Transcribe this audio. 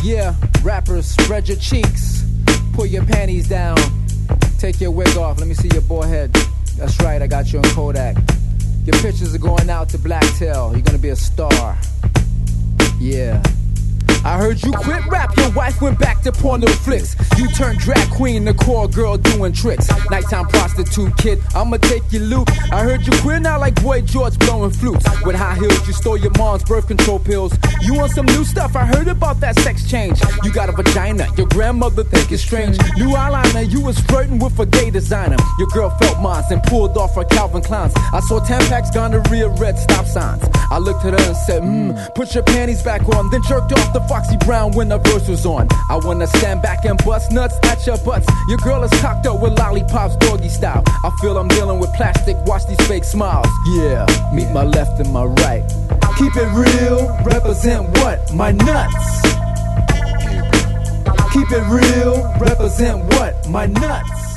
Yeah, rappers, spread your cheeks, pull your panties down, take your wig off, let me see your forehead. That's right, I got you on Kodak. Your pictures are going out to Blacktail, you're gonna be a star. Yeah. I heard you quit rap, your wife went back to porno flicks. You turned drag queen, the core girl doing tricks. Nighttime prostitute kid, I'ma take your loot. I heard you quit now like Boy George blowing flutes. With high heels, you stole your mom's birth control pills. You want some new stuff, I heard about that sex change. You got a vagina, your grandmother think it's strange. New eyeliner, you was flirting with a gay designer. Your girl felt mines and pulled off her Calvin Kleins. I saw Tampax, gonorrhea, red stop signs. I looked at her and said, put your panties back on. Then jerked off the Foxy Brown when the verse was on. I wanna stand back and bust nuts at your butts. Your girl is cocked up with lollipops doggy style. I feel I'm dealing with plastic, watch these fake smiles. Yeah, meet my left and my right. Keep it real, represent what? My nuts. Keep it real, represent what? My nuts.